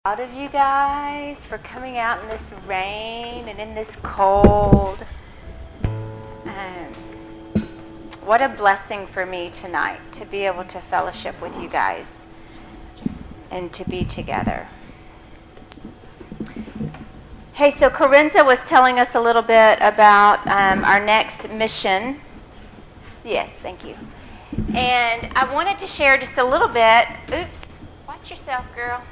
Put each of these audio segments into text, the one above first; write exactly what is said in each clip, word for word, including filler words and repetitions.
Proud of you guys for coming out in this rain and in this cold. Um, what a blessing for me tonight to be able to fellowship with you guys and to be together. Hey, so Corinza was telling us a little bit about um, our next mission. Yes, thank you. And I wanted to share just a little bit. Oops, watch yourself, girl.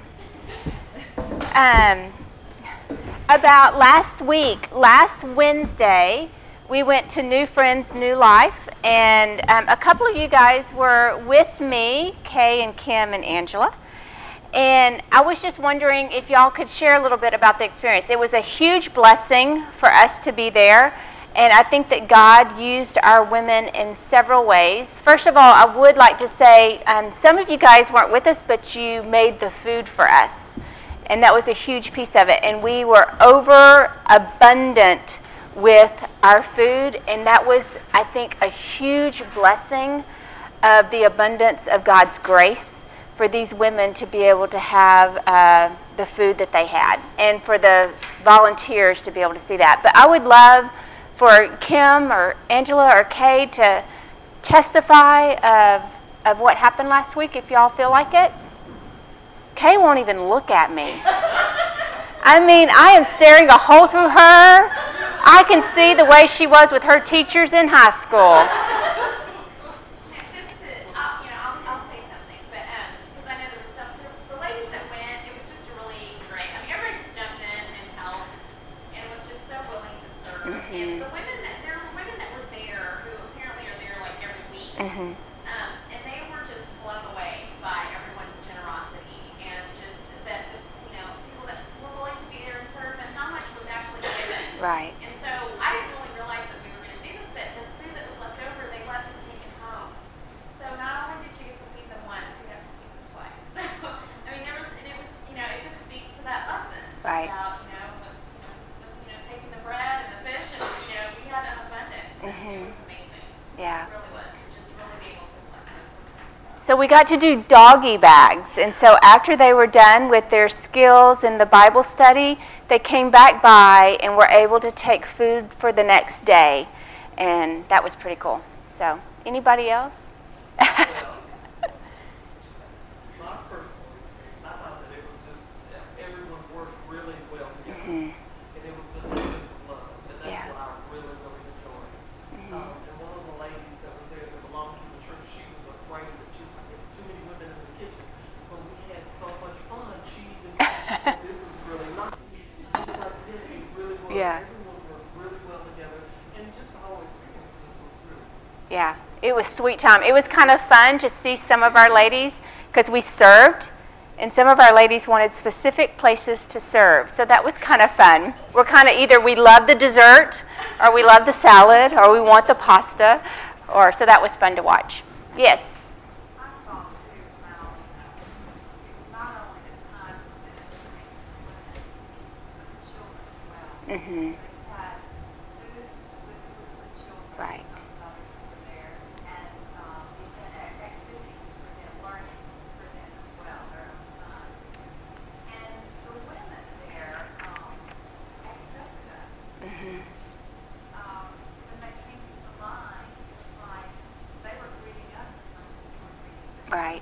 Um, about last week, last Wednesday, we went to New Friends, New Life, and um, a couple of you guys were with me, Kay and Kim and Angela, and I was just wondering if y'all could share a little bit about the experience. It was a huge blessing for us to be there, and I think that God used our women in several ways. First of all, I would like to say um, some of you guys weren't with us, but you made the food for us. And that was a huge piece of it. And we were overabundant with our food. And that was, I think, a huge blessing of the abundance of God's grace for these women to be able to have uh, the food that they had. And for the volunteers to be able to see that. But I would love for Kim or Angela or Kay to testify of, of what happened last week, if y'all feel like it. Kay won't even look at me. I mean, I am staring a hole through her. I can see the way she was with her teachers in high school. Just to, uh, you know, I'll, I'll say something, but because um, I know there was some, the, the ladies that went, it was just really great. I mean, everybody just jumped in and helped, and was just so willing to serve. Mm-hmm. And the women that there were women that were there who apparently are there like every week. Mm-hmm. Um, and they were just blown away by everyone's generosity. Right. And so I didn't really realize that we were going to do this, but the food that was left over, they left to take it home. So not only did you get to feed them once, you got to feed them twice. So, I mean, there was, and it was, you know, it just speaks to that lesson. Right. About, you know, with, with, you know, taking the bread and the fish, and, you know, we had an abundance. Mm-hmm. It was amazing. Yeah. It really was. Just really be able to bless them. So we got to do doggy bags, and so after they were done with their skills in the Bible study, they came back by and were able to take food for the next day, and that was pretty cool. So, anybody else? Well, my personal experience, I thought that it was just everyone worked really well together, mm-hmm. and it was just a sense of love, and that's yeah. what I really, really enjoyed. Mm-hmm. Um, and one of the ladies that was there that belonged to the church, she was afraid that she was like, there's too many women in the kitchen, but we had so much fun. She even said, this is really nice. Yeah. Everyone worked really well together, and just the whole experience just was really. Yeah, it was sweet time. It was kind of fun to see some of our ladies, because we served, and some of our ladies wanted specific places to serve. So that was kind of fun. We're kind of either we love the dessert, or we love the salad, or we want the pasta, or so that was fun to watch. Yes. Mm-hmm. Right. Right.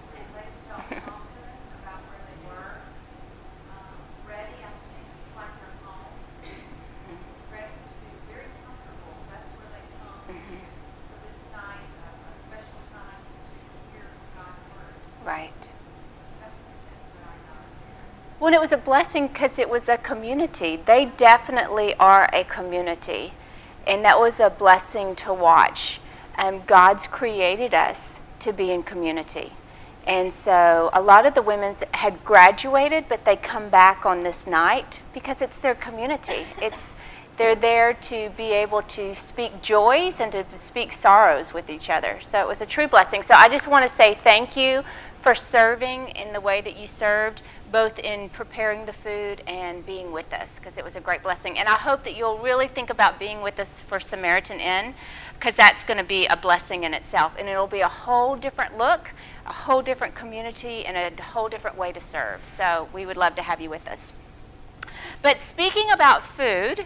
Right. Well, and it was a blessing because it was a community. They definitely are a community. And that was a blessing to watch. Um, God's created us to be in community. And so a lot of the women had graduated, but they come back on this night because it's their community. It's they're there to be able to speak joys and to speak sorrows with each other. So it was a true blessing. So I just want to say thank you for serving in the way that you served, both in preparing the food and being with us, because it was a great blessing. And I hope that you'll really think about being with us for Samaritan Inn, because that's going to be a blessing in itself. And it'll be a whole different look, a whole different community, and a whole different way to serve. So we would love to have you with us. But speaking about food,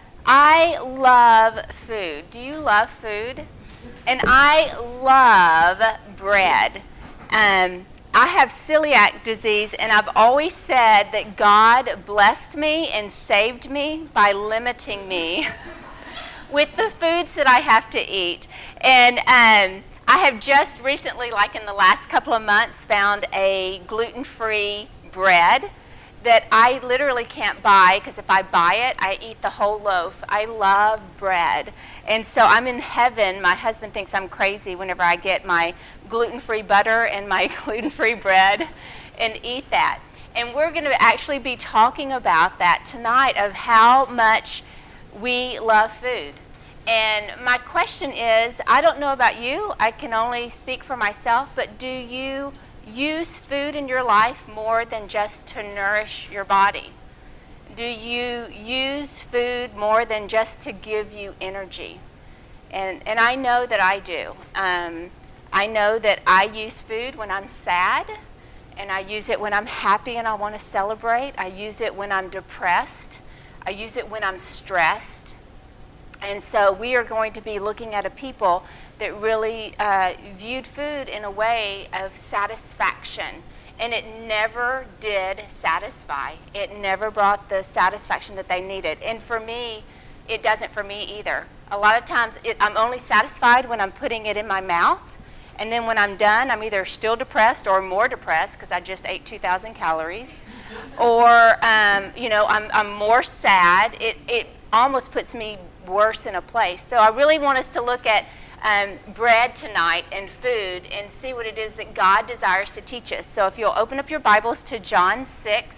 I love food. Do you love food? And I love bread. Um, I have celiac disease, and I've always said that God blessed me and saved me by limiting me with the foods that I have to eat. And um, I have just recently, like in the last couple of months, found a gluten-free bread that I literally can't buy, because if I buy it, I eat the whole loaf. I love bread. And so I'm in heaven. My husband thinks I'm crazy whenever I get my gluten-free butter and my gluten-free bread and eat that. And we're going to actually be talking about that tonight, of how much we love food. And my question is, I don't know about you, I can only speak for myself, but do you use food in your life more than just to nourish your body? Do you use food more than just to give you energy? And and I know that I do. Um, I know that I use food when I'm sad, and I use it when I'm happy and I want to celebrate. I use it when I'm depressed. I use it when I'm stressed. And so we are going to be looking at a people that really uh, viewed food in a way of satisfaction. And it never did satisfy. It never brought the satisfaction that they needed. And for me, it doesn't for me either. A lot of times it, I'm only satisfied when I'm putting it in my mouth. And then when I'm done, I'm either still depressed or more depressed because I just ate two thousand calories. Or, um, you know, I'm, I'm more sad. It, it almost puts me worse in a place. So I really want us to look at um, bread tonight and food and see what it is that God desires to teach us. So if you'll open up your Bibles to John six,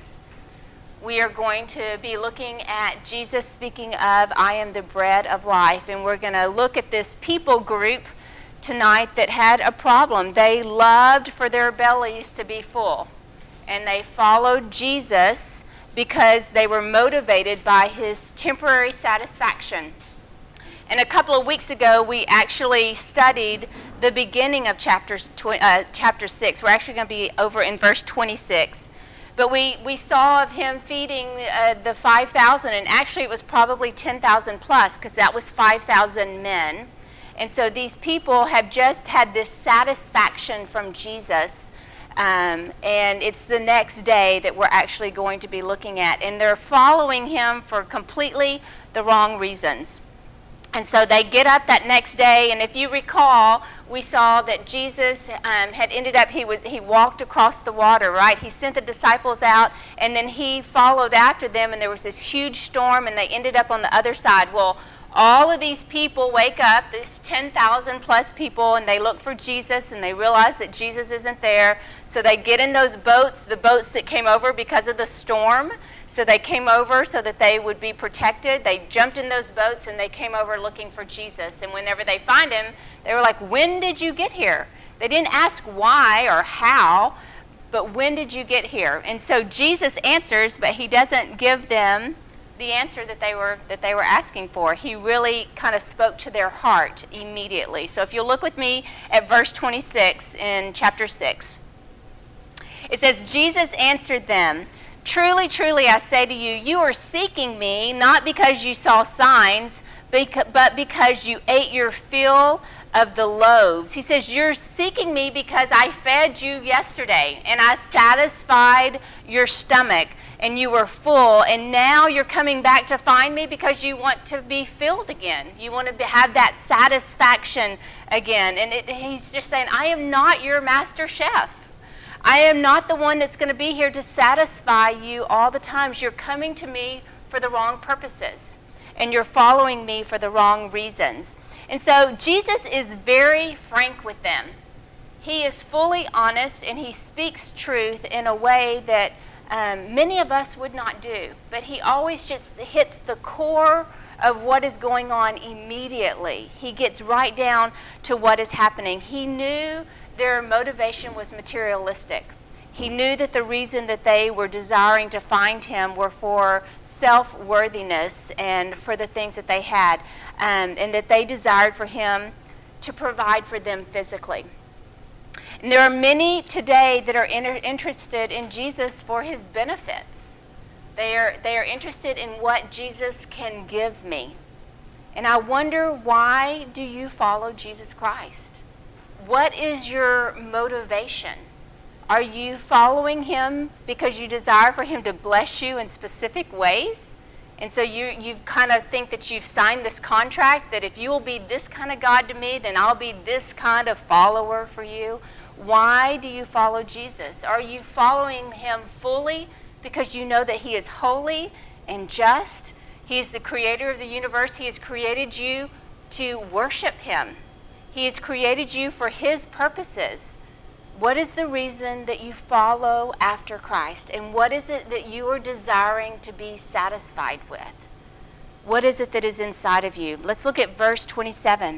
we are going to be looking at Jesus speaking of, I am the bread of life. And we're going to look at this people group tonight that had a problem. They loved for their bellies to be full. And they followed Jesus because they were motivated by his temporary satisfaction. And a couple of weeks ago, we actually studied the beginning of chapter, tw- uh, chapter six. We're actually going to be over in verse twenty-six. But we, we saw of him feeding uh, the five thousand, and actually it was probably ten thousand plus, because that was five thousand men. And so these people have just had this satisfaction from Jesus. Um, and it's the next day that we're actually going to be looking at. And they're following him for completely the wrong reasons. And so they get up that next day, and if you recall, we saw that Jesus um, had ended up, he was he walked across the water, right? He sent the disciples out, and then he followed after them, and there was this huge storm, and they ended up on the other side. Well, all of these people wake up, this ten thousand plus people, and they look for Jesus, and they realize that Jesus isn't there. So they get in those boats, the boats that came over because of the storm. So they came over so that they would be protected. They jumped in those boats, and they came over looking for Jesus. And whenever they find him, they were like, when did you get here? They didn't ask why or how, but when did you get here? And so Jesus answers, but he doesn't give them the answer that they were that they were asking for. He really kind of spoke to their heart immediately. So if you'll look with me at verse twenty-six in chapter six. It says, Jesus answered them, truly, truly, I say to you, you are seeking me not because you saw signs, but because you ate your fill of the loaves. He says, you're seeking me because I fed you yesterday, and I satisfied your stomach, and you were full, and now you're coming back to find me because you want to be filled again. You want to have that satisfaction again. And it, he's just saying, I am not your master chef. I am not the one that's going to be here to satisfy you all the times. You're coming to me for the wrong purposes, and you're following me for the wrong reasons. And so Jesus is very frank with them. He is fully honest, and he speaks truth in a way that um, many of us would not do. But he always just hits the core of what is going on immediately. He gets right down to what is happening. He knew their motivation was materialistic. He knew that the reason that they were desiring to find him were for self-worthiness and for the things that they had, um, and that they desired for him to provide for them physically. And there are many today that are inter- interested in Jesus for his benefits. They are, they are interested in what Jesus can give me. And I wonder, why do you follow Jesus Christ? What is your motivation? Are you following him because you desire for him to bless you in specific ways? And so you you kind of think that you've signed this contract that if you will be this kind of God to me, then I'll be this kind of follower for you. Why do you follow Jesus? Are you following him fully because you know that he is holy and just? He is the creator of the universe. He has created you to worship him. He has created you for his purposes. What is the reason that you follow after Christ? And what is it that you are desiring to be satisfied with? What is it that is inside of you? Let's look at verse twenty-seven.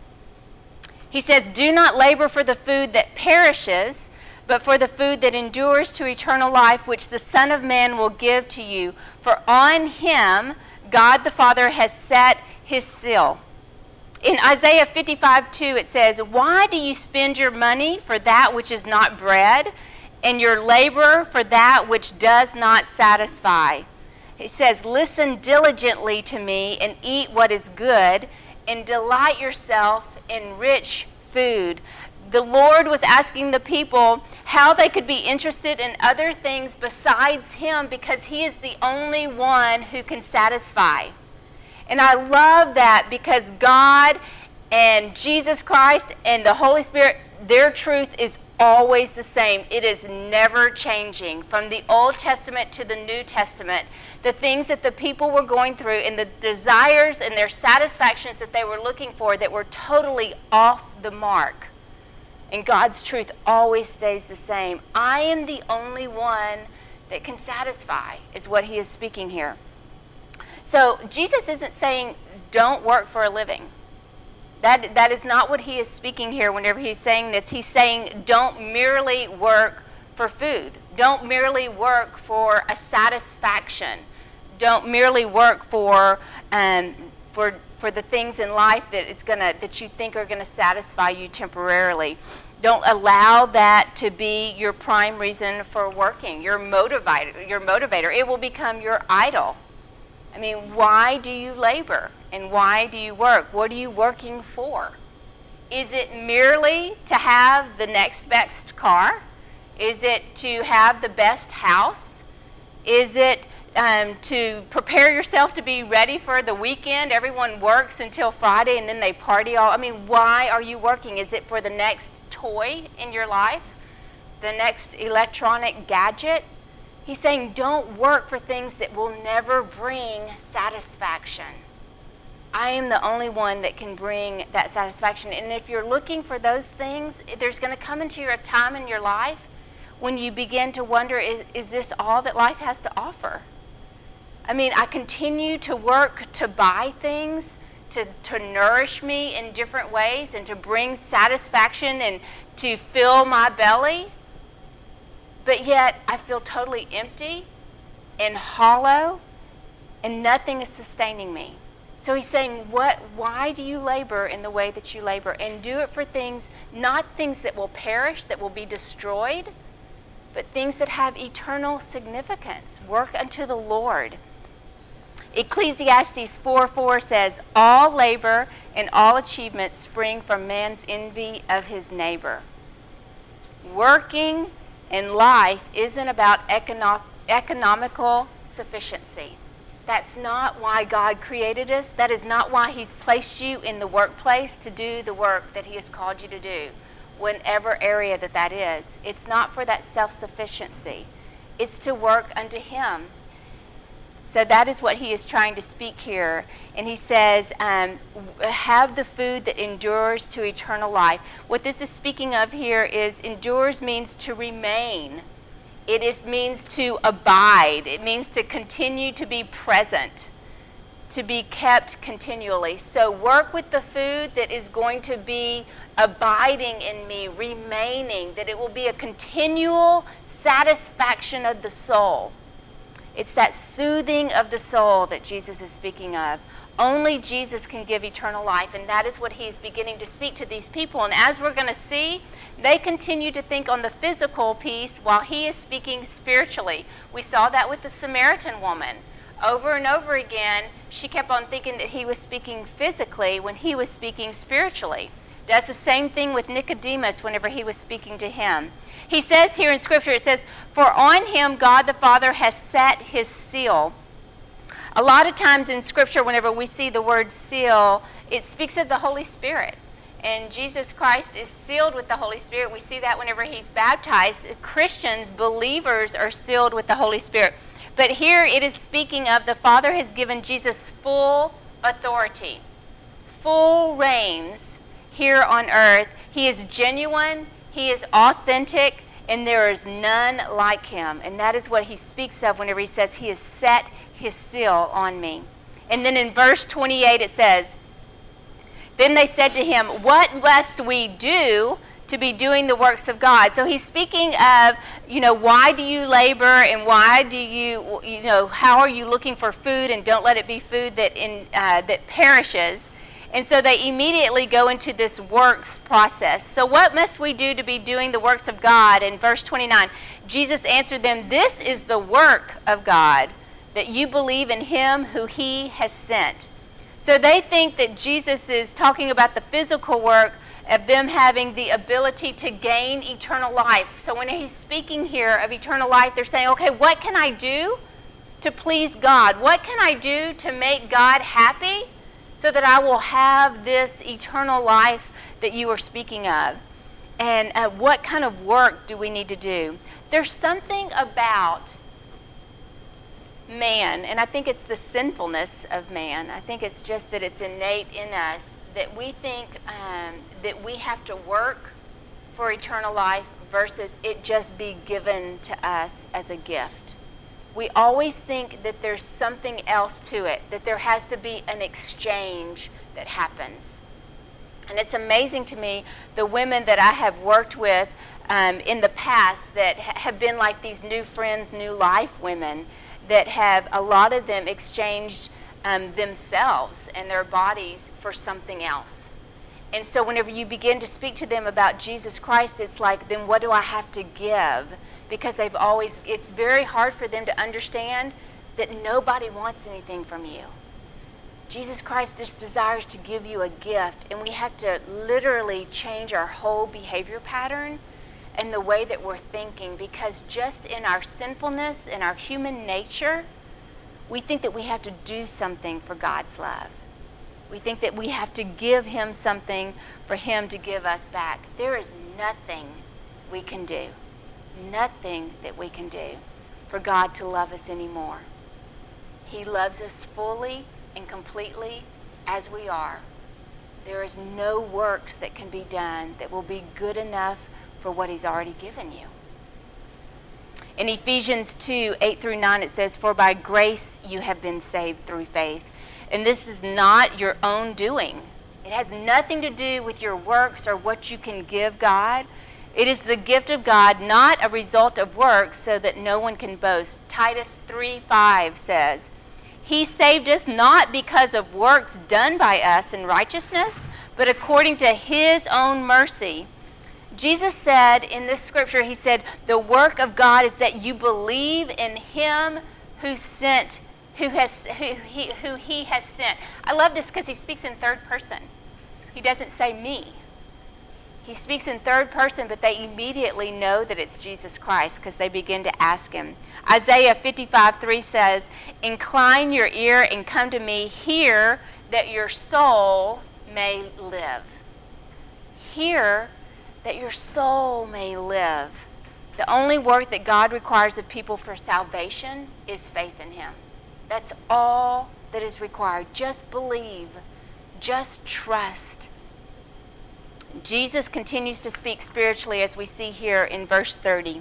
He says, "Do not labor for the food that perishes, but for the food that endures to eternal life, which the Son of Man will give to you. For on him God the Father has set his seal." In Isaiah fifty-five two, it says, "Why do you spend your money for that which is not bread, and your labor for that which does not satisfy?" He says, "Listen diligently to me and eat what is good, and delight yourself in rich food." The Lord was asking the people how they could be interested in other things besides him, because he is the only one who can satisfy. And I love that, because God and Jesus Christ and the Holy Spirit, their truth is always the same. It is never changing. From the Old Testament to the New Testament, the things that the people were going through and the desires and their satisfactions that they were looking for that were totally off the mark. And God's truth always stays the same. I am the only one that can satisfy, is what he is speaking here. So Jesus isn't saying don't work for a living. That, that is not what he is speaking here whenever he's saying this. He's saying don't merely work for food. Don't merely work for a satisfaction. Don't merely work for um, for for the things in life that it's gonna that you think are gonna satisfy you temporarily. Don't allow that to be your prime reason for working. Your motivator. Your motivator. It will become your idol. I mean, why do you labor and why do you work? What are you working for? Is it merely to have the next best car? Is it to have the best house? Is it um, to prepare yourself to be ready for the weekend? Everyone works until Friday and then they party all. I mean, why are you working? Is it for the next toy in your life? The next electronic gadget? He's saying don't work for things that will never bring satisfaction. I am the only one that can bring that satisfaction. And if you're looking for those things, there's going to come into your time in your life when you begin to wonder, is, is this all that life has to offer? I mean, I continue to work to buy things, to, to nourish me in different ways and to bring satisfaction and to fill my belly. But yet I feel totally empty and hollow and nothing is sustaining me. So he's saying, what? Why do you labor in the way that you labor? And do it for things, not things that will perish, that will be destroyed, but things that have eternal significance. Work unto the Lord. Ecclesiastes four four says, all labor and all achievement spring from man's envy of his neighbor. Working in life isn't about econo- economical sufficiency. That's not why God created us. That is not why he's placed you in the workplace to do the work that he has called you to do, whatever area that that is. It's not for that self-sufficiency. It's to work unto him. So that is what he is trying to speak here. And he says, um, have the food that endures to eternal life. What this is speaking of here is endures means to remain. It is, means to abide. It means to continue to be present, to be kept continually. So work with the food that is going to be abiding in me, remaining, that it will be a continual satisfaction of the soul. It's that soothing of the soul that Jesus is speaking of. Only Jesus can give eternal life, and that is what he's beginning to speak to these people. And as we're going to see, they continue to think on the physical piece while he is speaking spiritually. We saw that with the Samaritan woman. Over and over again, she kept on thinking that he was speaking physically when he was speaking spiritually. Does the same thing with Nicodemus whenever he was speaking to him. He says here in Scripture, it says, "For on him God the Father has set his seal." A lot of times in Scripture, whenever we see the word seal, it speaks of the Holy Spirit. And Jesus Christ is sealed with the Holy Spirit. We see that whenever he's baptized. Christians, believers, are sealed with the Holy Spirit. But here it is speaking of the Father has given Jesus full authority, full reigns here on earth. He is genuine, he is authentic, and there is none like him. And that is what he speaks of whenever he says he has set his seal on me. And then in verse twenty-eight it says, "Then they said to him, 'What must we do to be doing the works of God?'" So he's speaking of, you know, why do you labor and why do you, you know, how are you looking for food, and don't let it be food that in uh, that perishes. And so they immediately go into this works process. So what must we do to be doing the works of God? In verse twenty-nine, Jesus answered them, "This is the work of God, that you believe in him who he has sent." So they think that Jesus is talking about the physical work of them having the ability to gain eternal life. So when he's speaking here of eternal life, they're saying, okay, what can I do to please God? What can I do to make God happy so that I will have this eternal life that you are speaking of? And uh, what kind of work do we need to do? There's something about man, and I think it's the sinfulness of man. I think it's just that it's innate in us that we think um, that we have to work for eternal life versus it just be given to us as a gift. We always think that there's something else to it, that there has to be an exchange that happens. And it's amazing to me, the women that I have worked with um, in the past that ha- have been like these New Friends, New Life women, that have, a lot of them exchanged um, themselves and their bodies for something else. And so whenever you begin to speak to them about Jesus Christ, it's like, then what do I have to give? Because they've always, it's very hard for them to understand that nobody wants anything from you. Jesus Christ just desires to give you a gift, and we have to literally change our whole behavior pattern and the way that we're thinking, because just in our sinfulness, in our human nature, we think that we have to do something for God's love. We think that we have to give him something for him to give us back. There is nothing we can do, nothing that we can do for God to love us anymore. He loves us fully and completely as we are. There is no works that can be done that will be good enough for what he's already given you. In Ephesians two, eight through nine, it says, "For by grace you have been saved through faith. And this is not your own doing." It has nothing to do with your works or what you can give God. It is the gift of God, not a result of works, so that no one can boast. Titus three five says, "He saved us not because of works done by us in righteousness, but according to his own mercy." Jesus said in this scripture, he said, the work of God is that you believe in him who sent, who has, who he, who he has sent. I love this because he speaks in third person. He doesn't say me. He speaks in third person, but they immediately know that it's Jesus Christ because they begin to ask him. Isaiah fifty-five three says, "Incline your ear and come to me. Hear that your soul may live." Hear that your soul may live. The only work that God requires of people for salvation is faith in him. That's all that is required. Just believe. Just trust. Jesus continues to speak spiritually as we see here in verse thirty.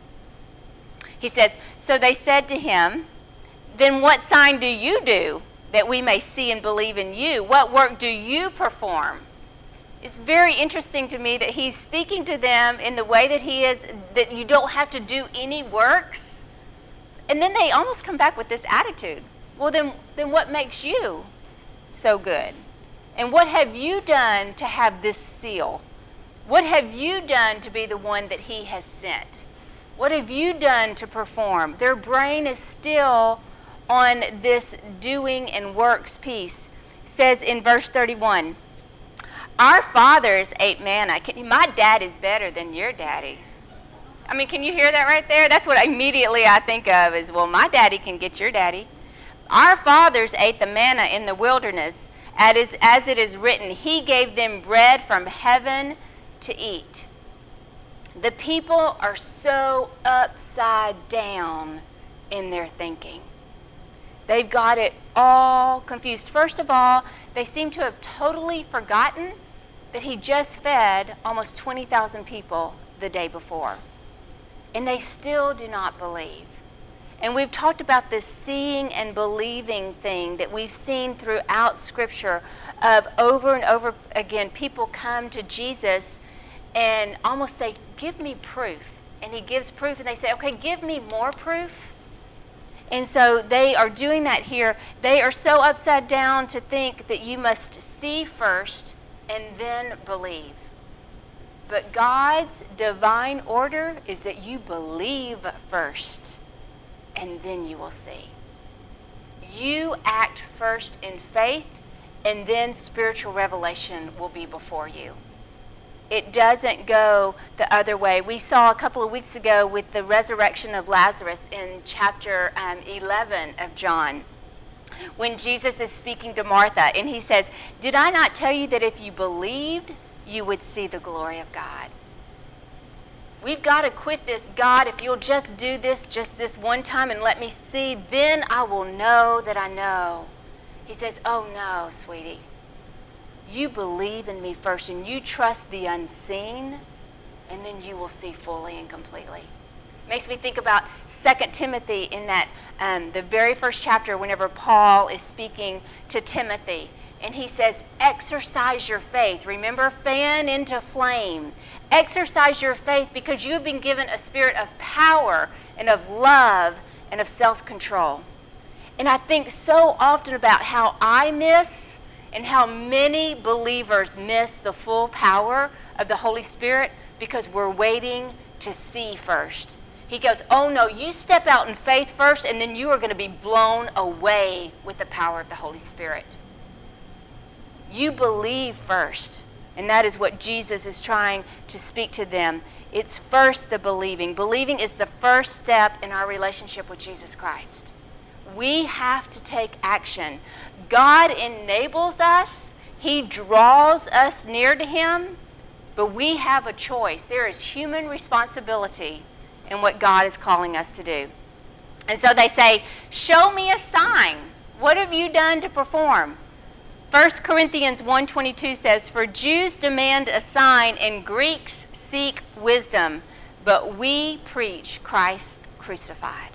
He says, "So they said to him, 'Then what sign do you do that we may see and believe in you? What work do you perform?' It's very interesting to me that he's speaking to them in the way that he is, that you don't have to do any works. And then they almost come back with this attitude. Well, then, then what makes you so good? And what have you done to have this seal? What have you done to be the one that he has sent? What have you done to perform? Their brain is still on this doing and works piece. It says in verse thirty-one, our fathers ate manna. Can you, my dad is better than your daddy. I mean, can you hear that right there? That's what immediately I think of is, well, my daddy can get your daddy. Our fathers ate the manna in the wilderness, as, as it is written, he gave them bread from heaven to eat. The people are so upside down in their thinking. They've got it all confused. First of all, they seem to have totally forgotten that he just fed almost twenty thousand people the day before. And they still do not believe. And we've talked about this seeing and believing thing that we've seen throughout Scripture of over and over again, people come to Jesus and almost say, give me proof. And he gives proof, and they say, okay, give me more proof. And so they are doing that here. They are so upside down to think that you must see first and then believe. But God's divine order is that you believe first, and then you will see. You act first in faith, and then spiritual revelation will be before you. It doesn't go the other way. We saw a couple of weeks ago with the resurrection of Lazarus in chapter um, eleven of John, when Jesus is speaking to Martha, and he says, did I not tell you that if you believed, you would see the glory of God? We've got to quit this, God, if you'll just do this just this one time and let me see, then I will know that I know. He says, oh no, sweetie. You believe in me first, and you trust the unseen, and then you will see fully and completely. Makes me think about Second Timothy in that um, the very first chapter whenever Paul is speaking to Timothy. And he says, exercise your faith. Remember, fan into flame. Exercise your faith because you have been given a spirit of power and of love and of self-control. And I think so often about how I miss and how many believers miss the full power of the Holy Spirit because we're waiting to see first. He goes, oh no, you step out in faith first, and then you are going to be blown away with the power of the Holy Spirit. You believe first, and that is what Jesus is trying to speak to them. It's first the believing. Believing is the first step in our relationship with Jesus Christ. We have to take action. God enables us. He draws us near to him, but we have a choice. There is human responsibility in what God is calling us to do. And so they say, show me a sign. What have you done to perform? First Corinthians one twenty-two says, for Jews demand a sign and Greeks seek wisdom, but we preach Christ crucified.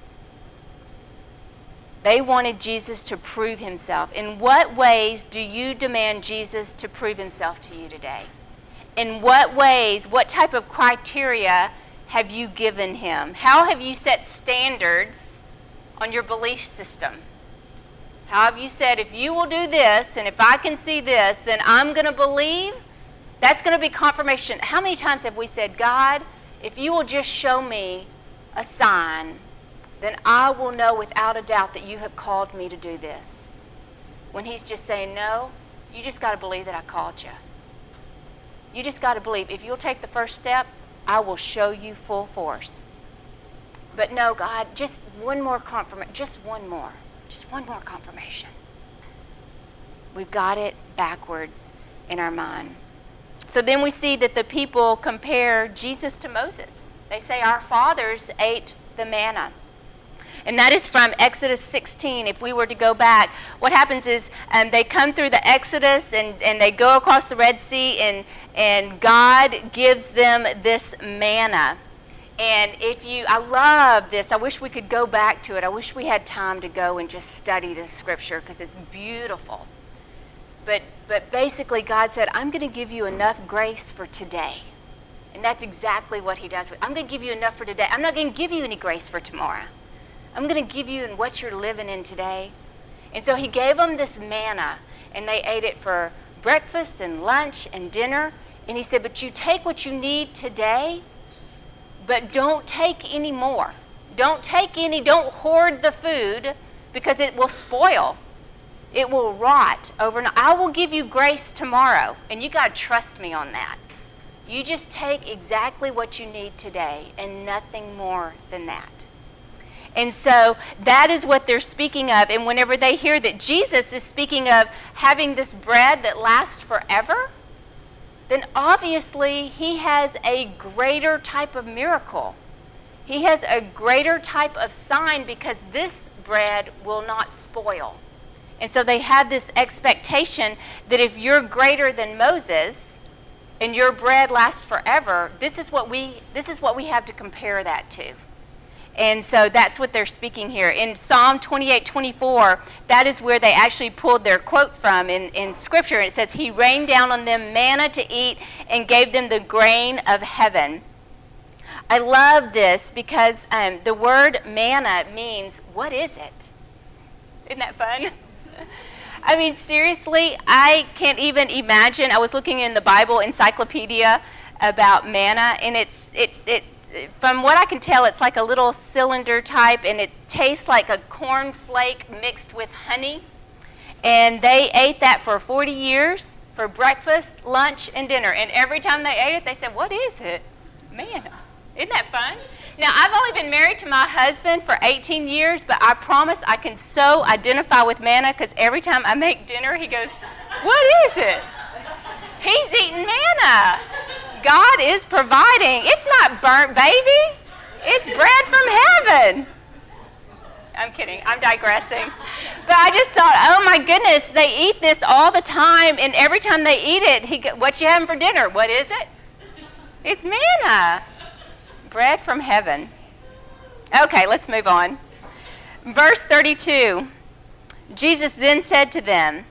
They wanted Jesus to prove himself. In what ways do you demand Jesus to prove himself to you today? In what ways, what type of criteria have you given him? How have you set standards on your belief system? How have you said, if you will do this, and if I can see this, then I'm going to believe? That's going to be confirmation. How many times have we said, God, if you will just show me a sign, then I will know without a doubt that you have called me to do this. When he's just saying, no, you just got to believe that I called you. You just got to believe. If you'll take the first step, I will show you full force. But no, God, just one more confirmation, just one more, just one more confirmation. We've got it backwards in our mind. So then we see that the people compare Jesus to Moses. They say, our fathers ate the manna. And that is from Exodus sixteen. If we were to go back, what happens is um, they come through the Exodus and, and they go across the Red Sea, and, and God gives them this manna. And if you, I love this. I wish we could go back to it. I wish we had time to go and just study this scripture because it's beautiful. But, but basically God said, I'm going to give you enough grace for today. And that's exactly what he does. I'm going to give you enough for today. I'm not going to give you any grace for tomorrow. I'm going to give you in what you're living in today. And so he gave them this manna, and they ate it for breakfast and lunch and dinner. And he said, but you take what you need today, but don't take any more. Don't take any, don't hoard the food, because it will spoil. It will rot overnight. I will give you grace tomorrow, and you got to trust me on that. You just take exactly what you need today and nothing more than that. And so that is what they're speaking of. And whenever they hear that Jesus is speaking of having this bread that lasts forever, then obviously he has a greater type of miracle. He has a greater type of sign, because this bread will not spoil. And so they have this expectation that if you're greater than Moses and your bread lasts forever, this is what we this is what we have to compare that to. And so that's what they're speaking here. In Psalm twenty-eight twenty-four, that is where they actually pulled their quote from in, in Scripture. It says, he rained down on them manna to eat and gave them the grain of heaven. I love this because um, the word manna means, what is it? Isn't that fun? I mean, seriously, I can't even imagine. I was looking in the Bible encyclopedia about manna, and it's it it from what I can tell, it's like a little cylinder type, and it tastes like a corn flake mixed with honey. And they ate that for forty years for breakfast, lunch, and dinner. And every time they ate it, they said, what is it? Manna. Isn't that fun? Now, I've only been married to my husband for eighteen years, but I promise I can so identify with manna, because every time I make dinner, he goes, what is it? He's eating manna. God is providing. It's not burnt, baby. It's bread from heaven. I'm kidding. I'm digressing. But I just thought, oh my goodness, they eat this all the time, and every time they eat it, he go, what you having for dinner? What is it? It's manna. Bread from heaven. Okay, let's move on. Verse thirty-two. Jesus then said to them,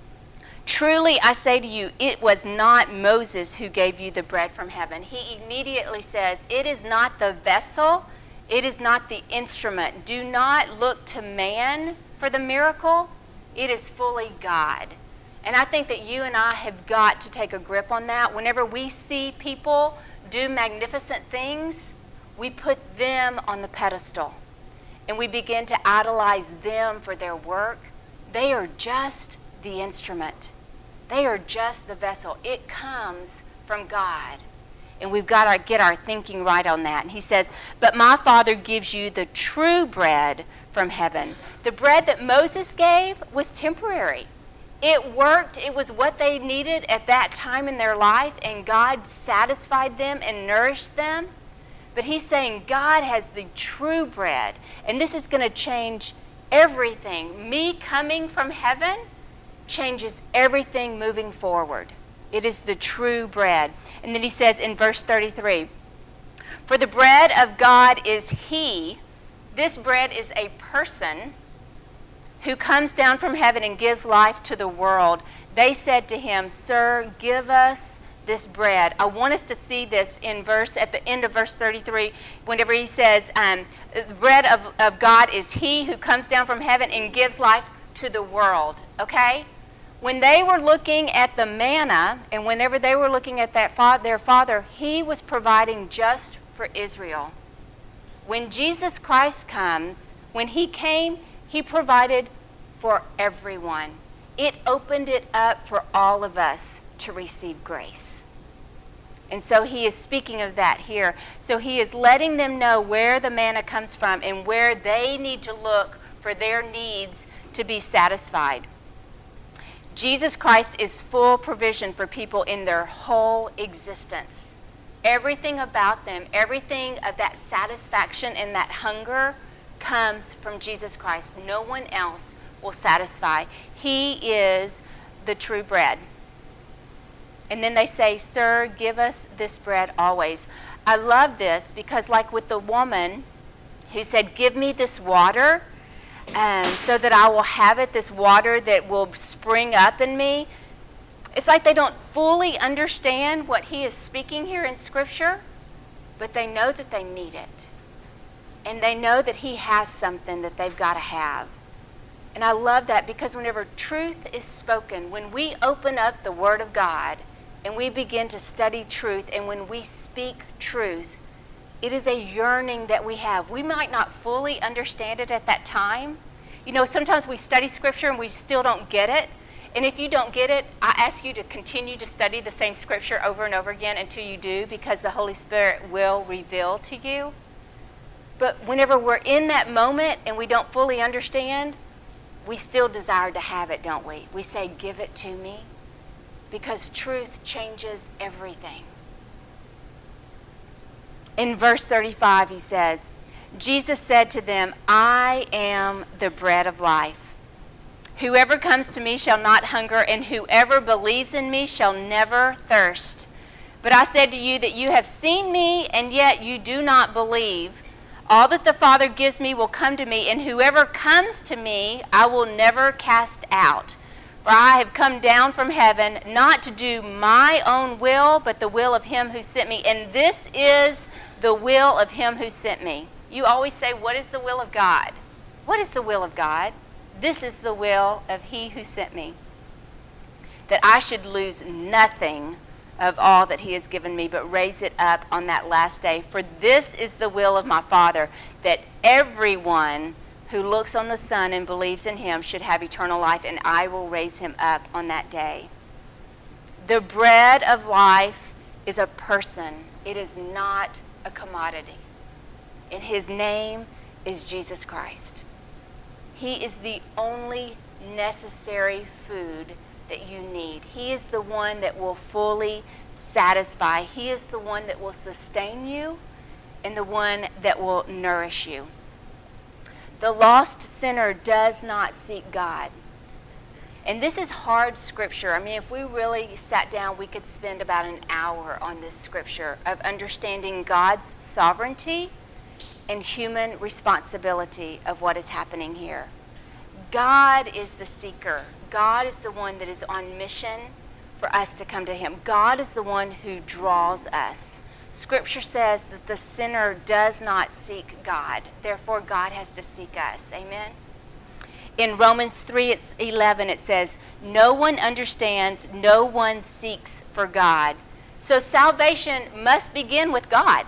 truly I say to you, it was not Moses who gave you the bread from heaven. He immediately says, it is not the vessel, it is not the instrument. Do not look to man for the miracle. It is fully God. And I think that you and I have got to take a grip on that. Whenever we see people do magnificent things, we put them on the pedestal, and we begin to idolize them for their work. They are just the instrument. They are just the vessel. It comes from God, and we've got to get our thinking right on that. And he says, but my Father gives you the true bread from heaven. The bread that Moses gave was temporary. It worked. It was what they needed at that time in their life, and God satisfied them and nourished them. But he's saying God has the true bread, and this is going to change everything. Me coming from heaven changes everything moving forward. It is the true bread. And then he says in verse thirty-three, for the bread of God is he. This bread is a person who comes down from heaven and gives life to the world. They said to him, sir, give us this bread. I want us to see this in verse, at the end of verse thirty-three, whenever he says, um, the bread of, of God is he who comes down from heaven and gives life to the world. Okay? When they were looking at the manna, and whenever they were looking at that fa- their father, he was providing just for Israel. When Jesus Christ comes, when he came, he provided for everyone. It opened it up for all of us to receive grace. And so he is speaking of that here. So he is letting them know where the manna comes from and where they need to look for their needs to be satisfied. Jesus Christ is full provision for people in their whole existence. Everything about them, everything of that satisfaction and that hunger comes from Jesus Christ. No one else will satisfy. He is the true bread. And then they say, sir, give us this bread always. I love this because like with the woman who said, give me this water, um, so that I will have it, this water that will spring up in me. It's like they don't fully understand what he is speaking here in Scripture, but they know that they need it. And they know that he has something that they've got to have. And I love that, because whenever truth is spoken, when we open up the Word of God and we begin to study truth, and when we speak truth, it is a yearning that we have. We might not fully understand it at that time. You know, sometimes we study Scripture and we still don't get it. And if you don't get it, I ask you to continue to study the same Scripture over and over again until you do, because the Holy Spirit will reveal to you. But whenever we're in that moment and we don't fully understand, we still desire to have it, don't we? We say, give it to me, because truth changes everything. In verse thirty-five, he says, Jesus said to them, I am the bread of life. Whoever comes to me shall not hunger, and whoever believes in me shall never thirst. But I said to you that you have seen me, and yet you do not believe. All that the Father gives me will come to me, and whoever comes to me I will never cast out. For I have come down from heaven, not to do my own will, but the will of him who sent me. And this is the will of him who sent me. You always say, what is the will of God? What is the will of God? This is the will of he who sent me, that I should lose nothing of all that he has given me, but raise it up on that last day. For this is the will of my Father, that everyone who looks on the Son and believes in him should have eternal life, and I will raise him up on that day. The bread of life is a person. It is not a commodity. And his name is Jesus Christ. He is the only necessary food that you need. He is the one that will fully satisfy. He is the one that will sustain you and the one that will nourish you. The lost sinner does not seek God. And this is hard scripture. I mean, if we really sat down, we could spend about an hour on this scripture of understanding God's sovereignty and human responsibility of what is happening here. God is the seeker. God is the one that is on mission for us to come to him. God is the one who draws us. Scripture says that the sinner does not seek God. Therefore, God has to seek us. Amen? In Romans three eleven, it says, no one understands, no one seeks for God. So salvation must begin with God.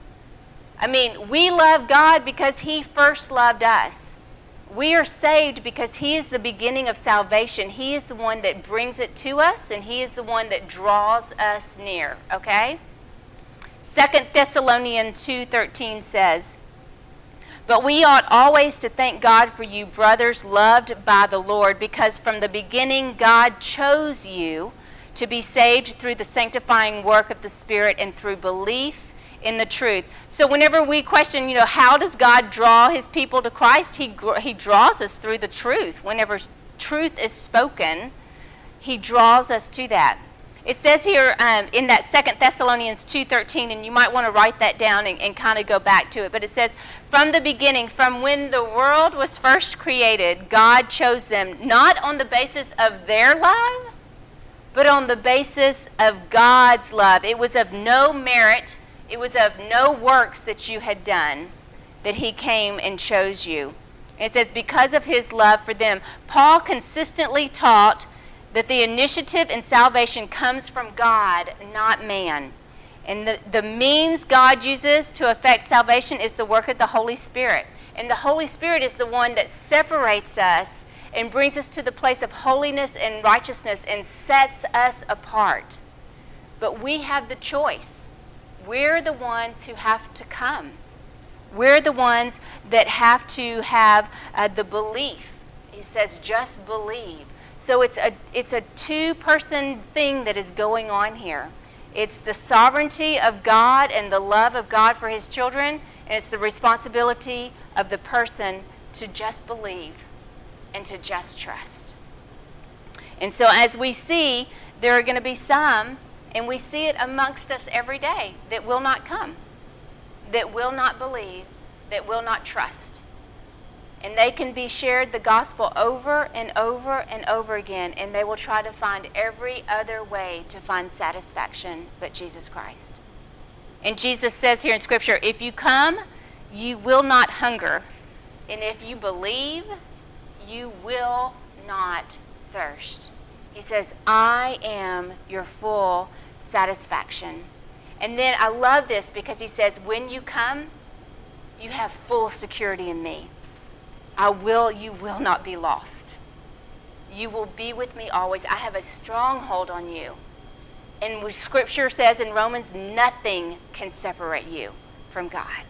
I mean, we love God because he first loved us. We are saved because he is the beginning of salvation. He is the one that brings it to us, and he is the one that draws us near, okay? Second Thessalonians two thirteen says, but we ought always to thank God for you, brothers loved by the Lord, because from the beginning God chose you to be saved through the sanctifying work of the Spirit and through belief in the truth. So whenever we question, you know, how does God draw his people to Christ? He he draws us through the truth. Whenever truth is spoken, he draws us to that. It says here um, in that Second Thessalonians two thirteen, and you might want to write that down and, and kind of go back to it, but it says, from the beginning, from when the world was first created, God chose them not on the basis of their love, but on the basis of God's love. It was of no merit. It was of no works that you had done that he came and chose you. And it says, because of his love for them. Paul consistently taught that the initiative in salvation comes from God, not man. And the, the means God uses to effect salvation is the work of the Holy Spirit. And the Holy Spirit is the one that separates us and brings us to the place of holiness and righteousness and sets us apart. But we have the choice. We're the ones who have to come. We're the ones that have to have uh, the belief. He says, just believe. So it's a it's a two-person thing that is going on here. It's the sovereignty of God and the love of God for his children, and it's the responsibility of the person to just believe and to just trust. And so as we see, there are going to be some, and we see it amongst us every day, that will not come, that will not believe, that will not trust. And they can be shared the gospel over and over and over again, and they will try to find every other way to find satisfaction but Jesus Christ. And Jesus says here in Scripture, if you come, you will not hunger. And if you believe, you will not thirst. He says, I am your full satisfaction. And then I love this because he says, when you come, you have full security in me. I will, you will not be lost. You will be with me always. I have a stronghold on you. And Scripture says in Romans, nothing can separate you from God.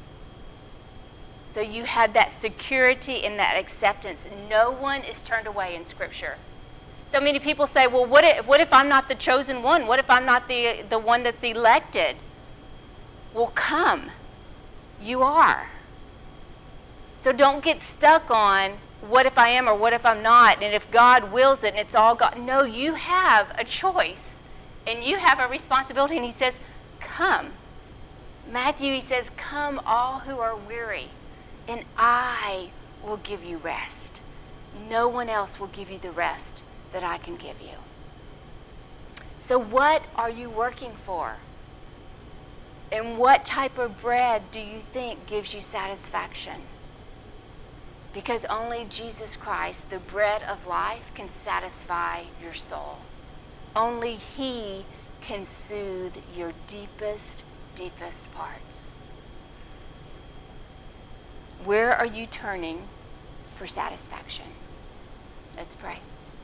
So you have that security and that acceptance. No one is turned away in Scripture. So many people say, well, what if, what if I'm not the chosen one? What if I'm not the, the one that's elected? Well, come. You are. So don't get stuck on what if I am or what if I'm not, and if God wills it and it's all God. No, you have a choice, and you have a responsibility, and he says, come. Matthew, he says, come all who are weary, and I will give you rest. No one else will give you the rest that I can give you. So what are you working for? And what type of bread do you think gives you satisfaction? Because only Jesus Christ, the bread of life, can satisfy your soul. Only he can soothe your deepest, deepest parts. Where are you turning for satisfaction? Let's pray.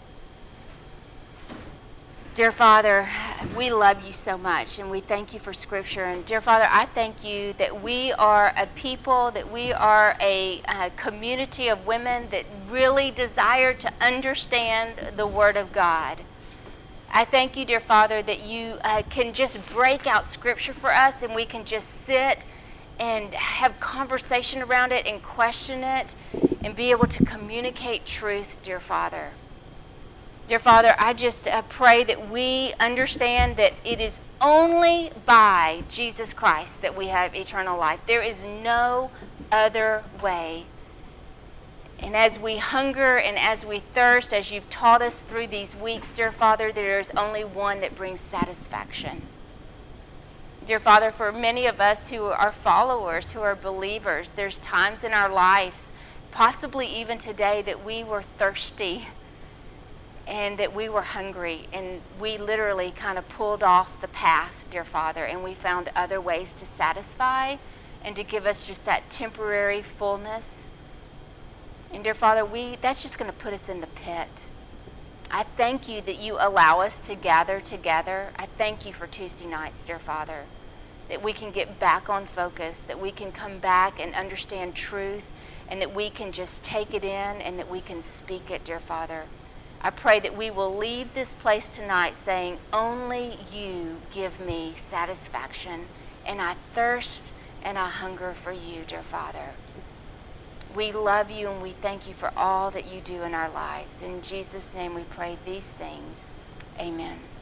Dear Father, we love you so much, and we thank you for Scripture. And dear Father, I thank you that we are a people, that we are a, a community of women that really desire to understand the Word of God. I thank you, dear Father, that you uh, can just break out Scripture for us, and we can just sit and have conversation around it and question it and be able to communicate truth, dear Father. Dear Father, I just uh, pray that we understand that it is only by Jesus Christ that we have eternal life. There is no other way. And as we hunger and as we thirst, as you've taught us through these weeks, dear Father, there is only one that brings satisfaction. Dear Father, for many of us who are followers, who are believers, there's times in our lives, possibly even today, that we were thirsty and that we were hungry, and we literally kind of pulled off the path, dear Father, and we found other ways to satisfy and to give us just that temporary fullness. And dear Father, we that's just going to put us in the pit. I thank you that you allow us to gather together. I thank you for Tuesday nights, dear Father, that we can get back on focus, that we can come back and understand truth, and that we can just take it in and that we can speak it, dear Father. I pray that we will leave this place tonight saying, only you give me satisfaction, and I thirst and I hunger for you, dear Father. We love you and we thank you for all that you do in our lives. In Jesus' name we pray these things. Amen.